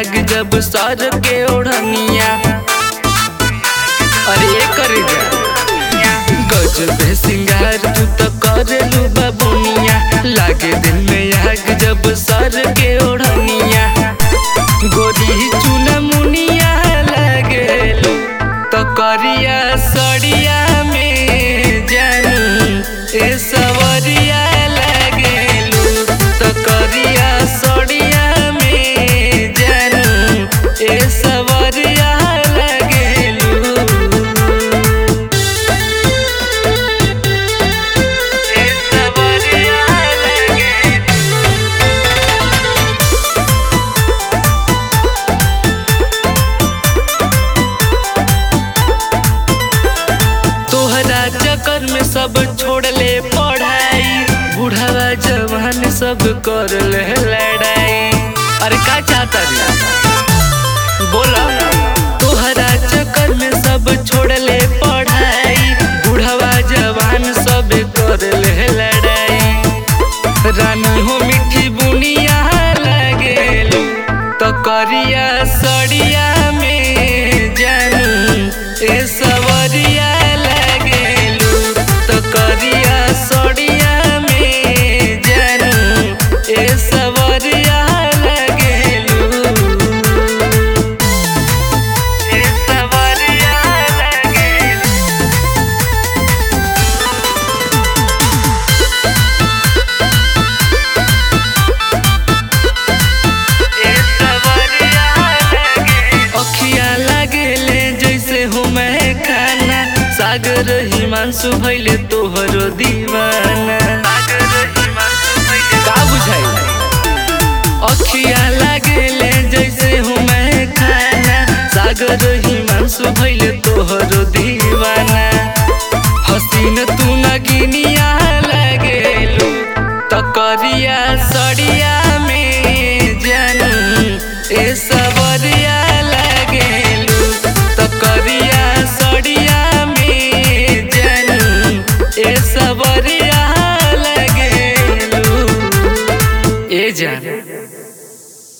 आग जब सर के ओढ़निया। अरे करे जा गजब सिंगार तू तो करेलू बबुनिया। लागे दिल में आग जब सर के ओढ़निया। गोरी चुना मुनिया लागेलू तो करिया सड़िया में जानू ए सवरिया लागेलू तो करिया सड़िया में जानू ए सवरिया लागेलू। ए सवरिया लागेलू। तोहरा चक्कर में सब छोड़ ले पढ़ाई। बुढ़ावा जवान सब कर ले लड़ाई। अरे का चाहता रे बोला। तोहरा चक्कर में सब छोड़ ले पढ़ाई। बुढ़ावा जवान सब कर ले लड़ाई। रानी हो मिठी बुनिया लागेलू तो करिया सड़िया में जानू ए सवरिया लागेलू तो करिया सड़िया में जानू ए सवरिया लागेलू। ए सवरिया लागेलू। ए सवरिया लागेलू। अखिया लागेले जैसे हो मैं खाना। सागर हिमांशु भइले तोहरो दीवाना।